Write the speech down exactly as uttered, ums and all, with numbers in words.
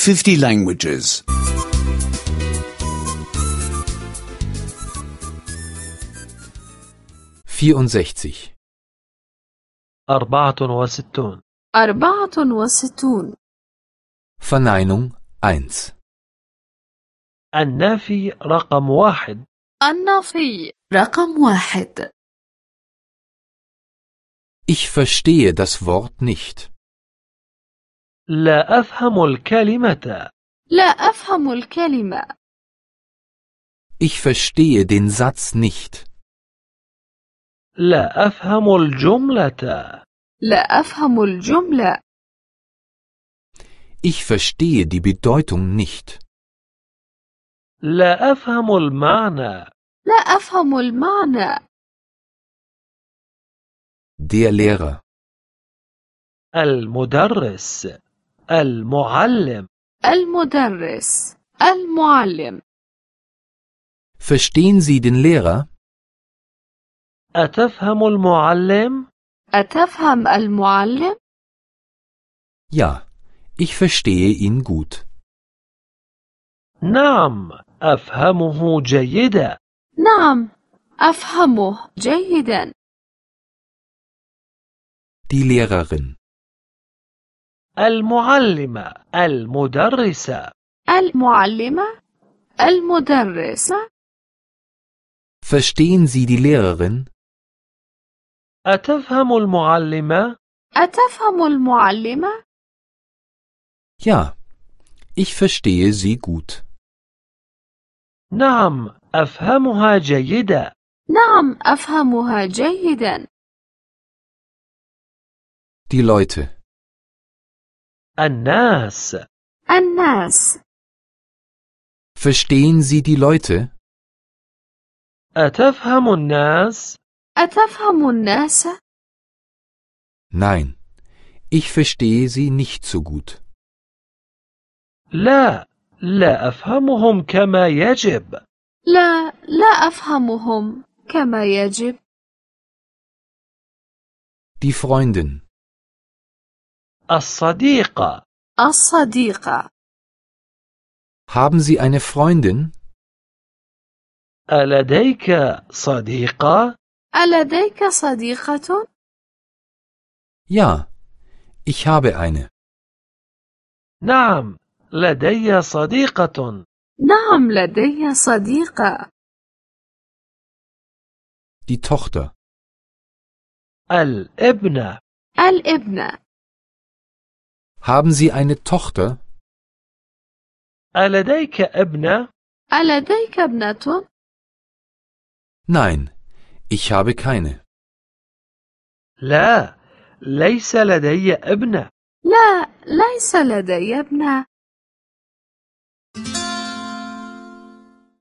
fifty languages. vierundsechzig. أربعة وستون. أربعة وستون. Verneinung eins. النافي رقم واحد. النافي رقم واحد. Ich verstehe das Wort nicht. لا أفهم الكلمة. لا أفهم الكلمة. Ich verstehe den Satz nicht. لا أفهم الجملة. لا أفهم الجملة. Ich verstehe die Bedeutung nicht. لا أفهم المعنى. لا أفهم المعنى. Der Lehrer. المدرس. المعلم. المدرس. المعلم. Verstehen Sie den Lehrer? أتفهم المعلم؟ أتفهم المعلم؟ Ja, ich verstehe ihn gut. نعم، أفهمه جيدا. نعم، أفهمه جيدا. Die Lehrerin. المعلمة. المدرسة. المعلمة. المدرسة. Verstehen Sie die Lehrerin? أتفهم المعلمة؟ أتفهم المعلمة؟ Ja, ich verstehe sie gut. نعم، أفهمها جيدا. نعم، أفهمها جيدا. Die Leute. الناس. الناس. Verstehen Sie die Leute? أتفهم الناس؟ أتفهم الناس؟ Nein, ich verstehe sie nicht so gut. لا، لا أفهمهم كما يجب. لا، لا أفهمهم كما يجب. Die Freundin. الصديقة. الصديقة. Haben Sie eine Freundin? ألديك صديقة؟ ألديك صديقة؟ Ja, ich habe eine. نعم، لدي صديقة. نعم، لدي صديقة. Die Tochter. الابنة. الابنة. Haben Sie eine Tochter? ألديك ابنة؟ ألديك ابنة؟ Nein, ich habe keine. لا، ليس لدي ابنة. لا، ليس لدي ابنة.